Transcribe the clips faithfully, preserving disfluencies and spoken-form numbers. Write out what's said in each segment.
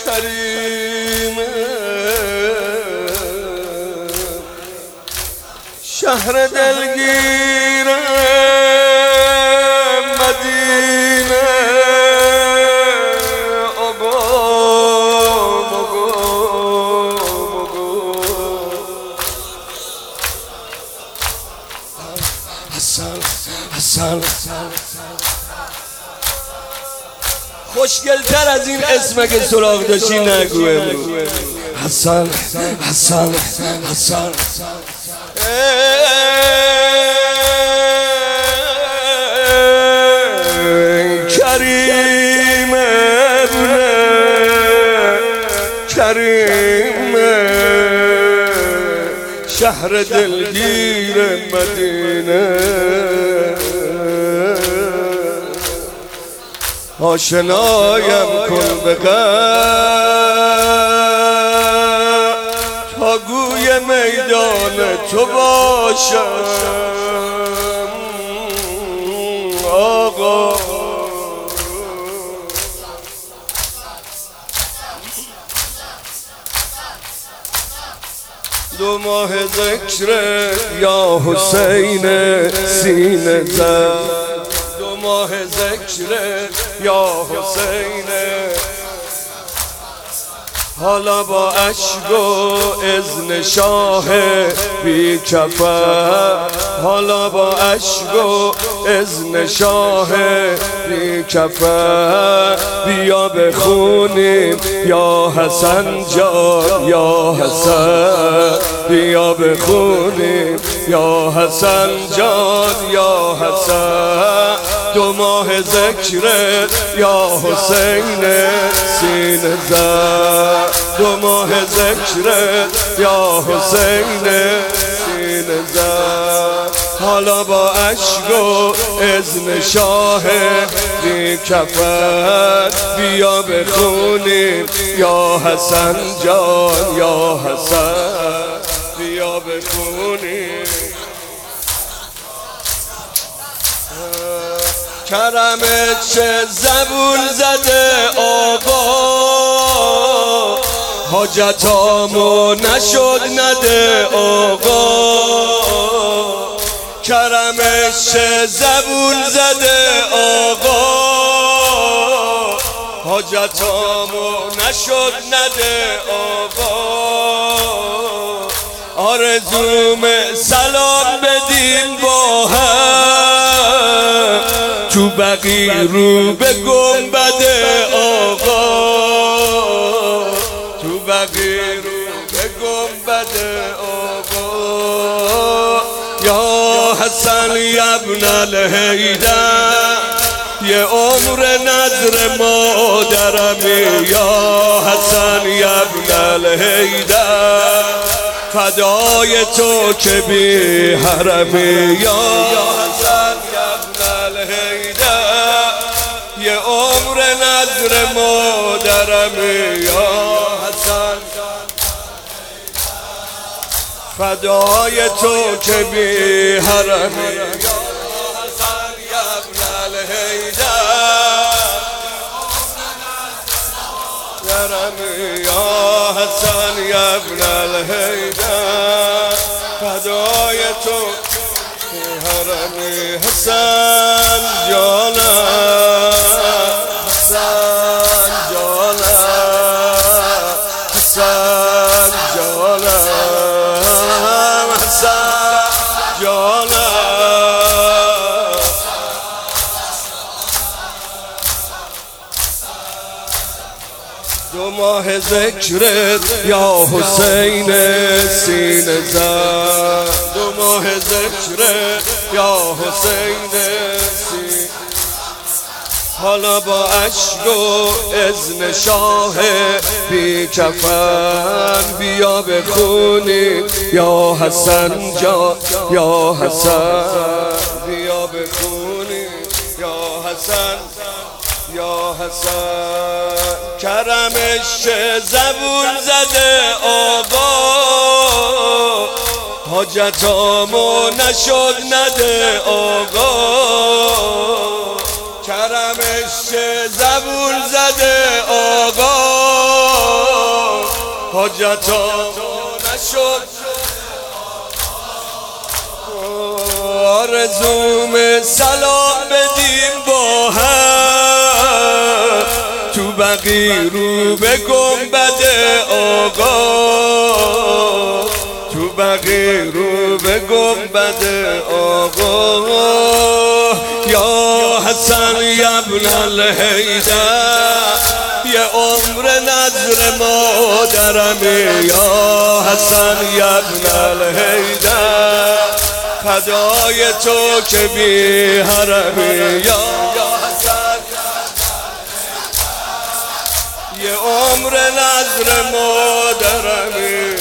کریم شهر دلگیر مدینه آقا مگو مگو حسن حسن خوشگلتر از این اسم که سراغ داشتی نگو امروز حسن حسن حسن کریم کریم شهر دلگیر مدینه آشنایم کن به قلب تا گوی میدان تو باشم آقا دو ماه ذکر یا حسین سینه زد دو ماه ذکر یا حسین حالا با عشق و اذن شاه بی کفر حالا با عشق و اذن شاه بی کفر بیا بخونیم یا حسن جان یا حسن بیا بخونیم یا حسن جان یا حسن دو ماه ذکر یا حسین سینه زد دو ماه ذکر یا حسین سینه زد حالا با عشق و اذن شاه بی کفر بیا بخونیم یا حسن جان یا حسن بیا بخونیم کرمت چه زبون زده آقا حاجتامو نشد نده آقا کرمش چه زبون زده آقا حاجتامو نشد نده آقا آرزوم سلام بدیم با هم تو بقی رو به گنبد آقا تو بقی رو به گنبد آقا یا حسن ابن الحیدر یه عمر نظر مادرمی یا حسن ابن الحیدر فدای تو که بی حرمی یا حسن ابن الحیدر یه عمر نظر مادرمی یا حسن فدای تو که بی حرمی یا حسن ابن الحیدر یا حسن ابن الحیدر فدای تو حرمی حسن جانم حسن جانم حسن جانم حسن جانم دو ماه ذکرت یا حسین سینه زد دو ماه ذکرت یا حسین سینه حالا با عشق و اذن شاه بی کفن بیا بخونیم یا حسن جان یا حسن بیا بخونیم یا حسن یا حسن کرمش زبون زده آقا حاجتامو نشد نده آقا کرمش زبون زده آقا حاجتا نشد آرزوم سلام بدیم با هم تو بقی رو به گنبد آقا تو بقی رو به گنبد آقا یا حسن ابن الحیدر یه عمر نظر مادرمی یا حسن ابن الحیدر فدای تو که بی حرمی یا حسن یه عمر نظر مادرمی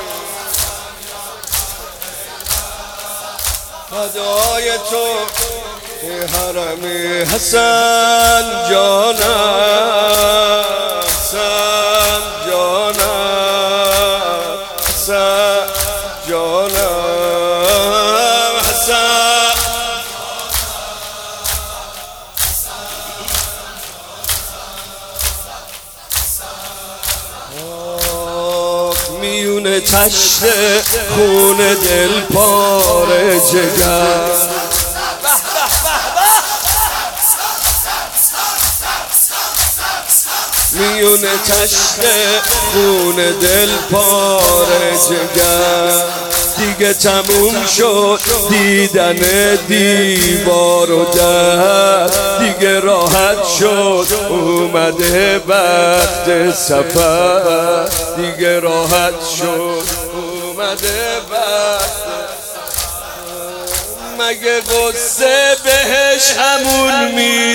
فدای تو که حرمی حسن جانم حسن جانم حسن جانم حسن میونه تشت خون دل پاره جگر میونه تشت خون دل پاره جگر دیگه تموم شد دیدن دیوار و در دیگه راحت شد اومده وقت سفر دیگه راحت شد اومده وقت مگه قصه بهش همون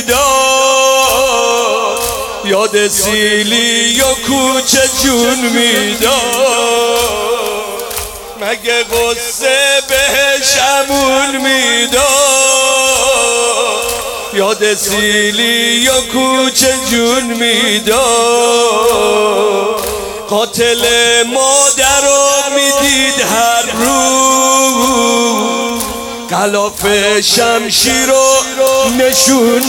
میداد یاد سیلی و کوچه جون میداد مگه قصه بهش همون میداد یاد سیلی و کوچه جون میداد قاتل مادر رو میدید هر روز غلاف شمشیر رو نشون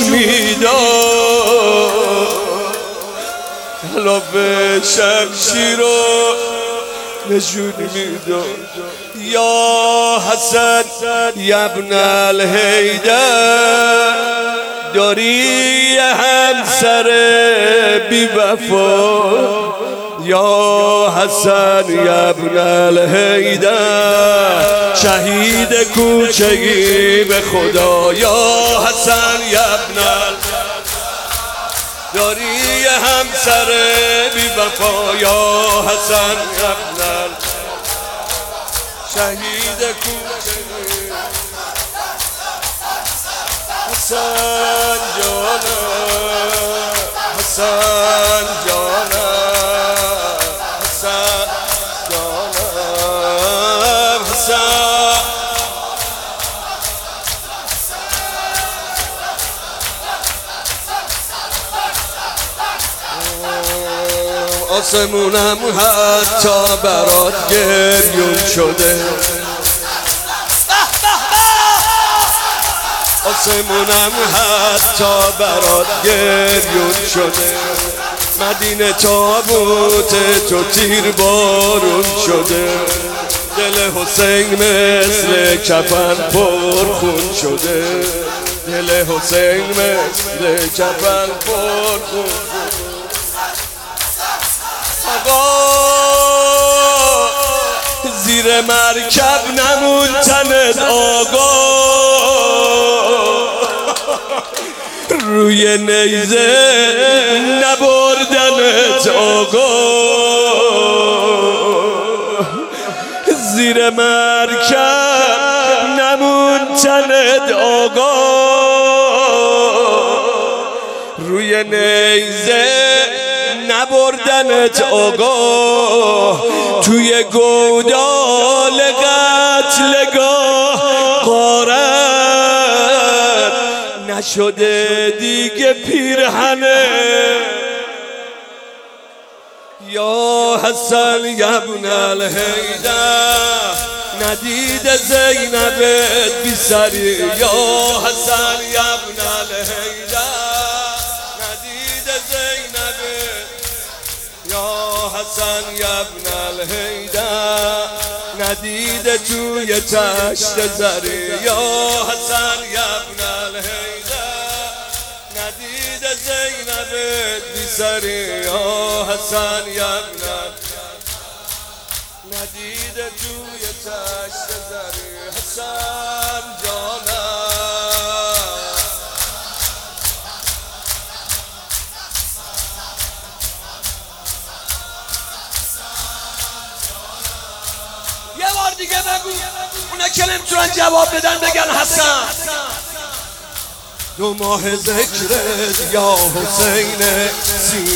میداد غلاف شمشیر رو نشون میداد یا حسن ابن الحیدر داری همسر بی وفا یا حسن ابن الحیدر شهید کوچگی به خدا یا حسن ابن الحیدر داری همسر بی وفا یا حسن ابن الحیدر شهید کوچگی حسن جانم حسن جانم حسن جانم حسن آسمونم حتی برات گریون شده آسمونم حتی برات گریون شده مدینه تابوت تو تیر بارون شده دل حسین مثل کفن پرخون شده دل حسین مثل کفن پرخون آقا زیر مرکب نمون تنت آقا روی نیزه نبردنت آقا زیر مرکب نمون تنت آقا روی نیزه نبردنت آقا توی گودال قتلگاه قارت نشده دیگه پیرهنه یا حسن ابن الحیدر ندید زینبت بی سری یا حسن ابن الحیدر ندید زینبت یا حسن یبن الهیدر ندیده توی تشت زری یا حسن یبن الهیدر ندیده زینب بی سری یا حسن یبن ندیده توی تشت زری حسن جانم یه بار دیگه بگو اونا که نمیتونن جواب بدن بگن حسن دو ماه ذکرت یا حسین